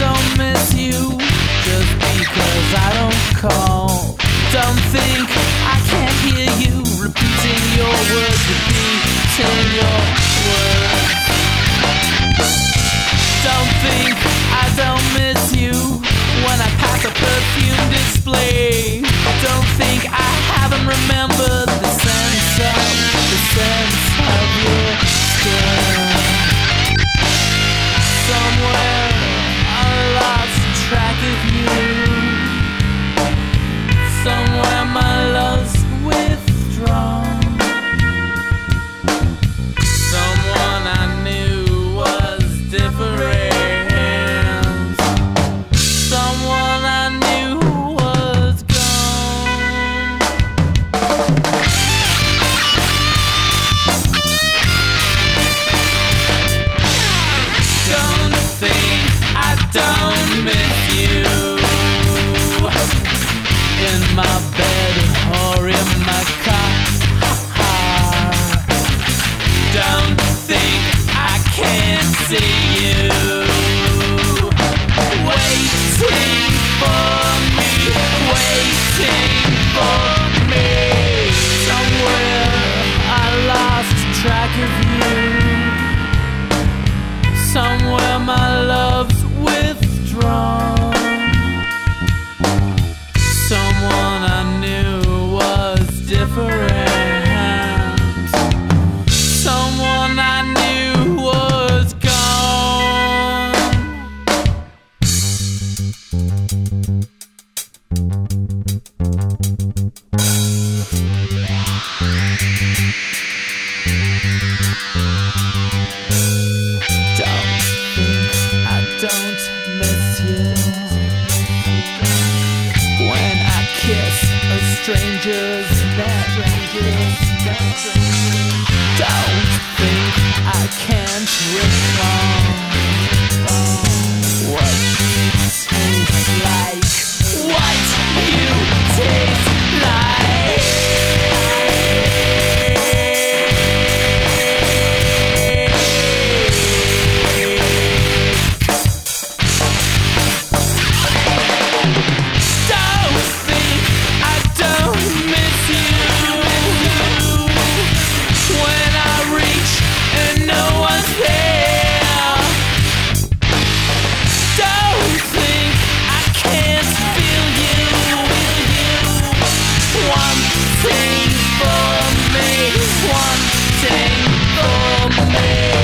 don't miss you just because I don't call. Don't think I can't hear you repeating your words, repeating your words. Don't think I don't miss you when I pass a perfume display. Don't think I haven't remembered the sense of your skin. Somewhere I lost track of you. Somewhere my love's withdrawn. Someone I knew was different. Someone I knew was gone. Don't think I don't miss you in my bed or in my car. Don't think I can't see you waiting for me, waiting for me. Somewhere I lost track of you. Somewhere my love's withdrawn. Someone I knew was different. Someone I knew was gone. Don't think I don't miss you when I kiss a stranger's neck. Don't think I can't recall what you taste like, what you taste like. Don't think I don't miss you when I reach and no one's there. Don't think I can't feel you wanting for me, wanting for me.